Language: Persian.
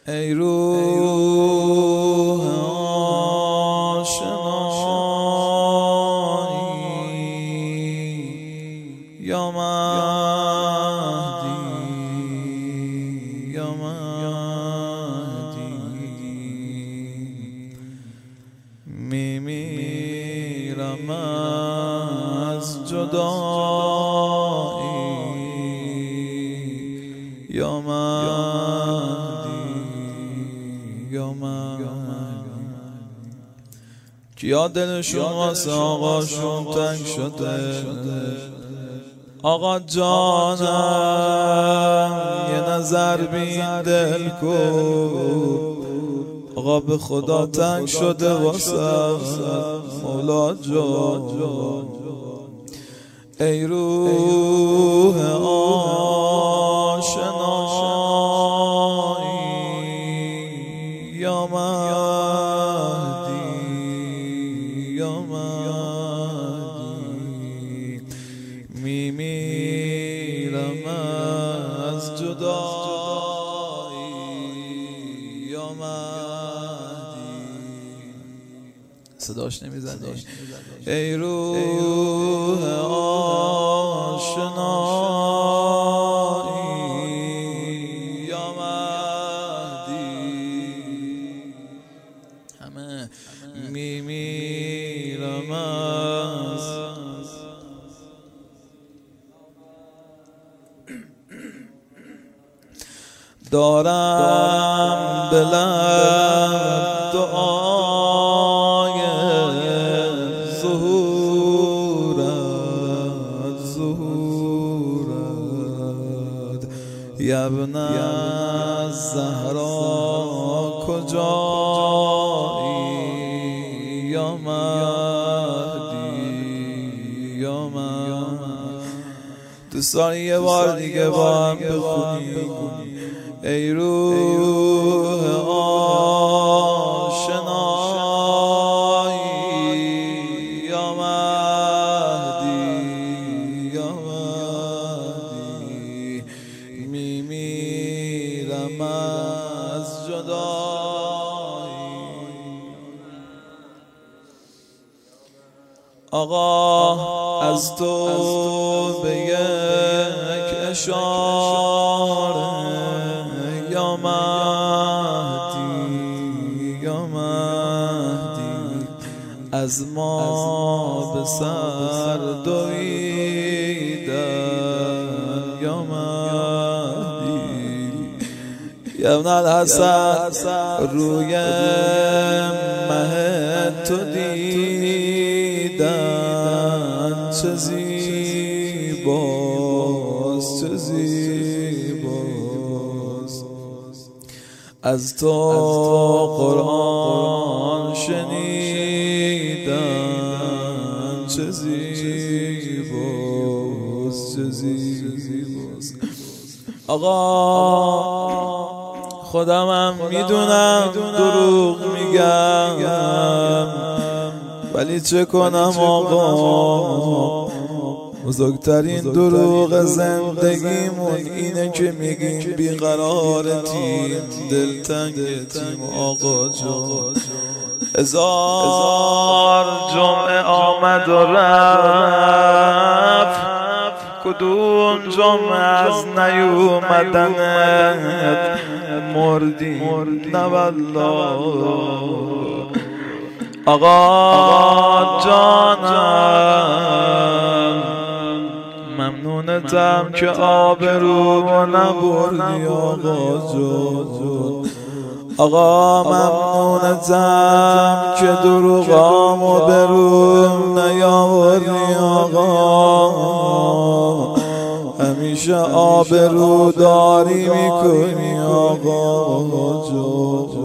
ای روح آشنایی یا مهدی یا مهدی میمیرم از جدایی یا مهدی یا مهدی کیا دلشون واسه آقاشون تنگ شده آقا جانم یه نظر بین دل کن آقا به خدا تنگ شده واسه مولا جان ای روح آشنایی یا مهدی یا مهدی میمیرم از جدایی یا مهدی صداش نمیزنی ای روح آشنایی یا مهدی همه میمیرم از دارم به لب دعای ظهورت یبن الزهرا کجایی یا مهدی یا مهدی دوست داری یه بار دیگه با هم بخونیم ای روح آشنایی یا مهدی یا مهدی میمیرم از جدایی آقا از تو به یک اشاره یا مهدی یا مهدی از ما به سر دویدن یا مهدی یا ابن الحسن روی مه تو دیدن چه زیباست چه زیباست از تو قرآن شنیدن چه زیباست چه زیباست آقا خودمم میدونم دروغ میگم ولی چه کنم آقا بزرگترین دروغ زندگیمون اینه که میگیم بیقرارتیم دلتنگتیم آقا جان هزار جمعه آمد و رفت کدوم جمعه از نیومدنت مردیم نه والله آقا جانم ممنونتم که آبرومو نبردی آقا جان آقا ممنونتم که دروغامو به روم نیاوردی آقا همیشه آبرو داری میکنی آقا جان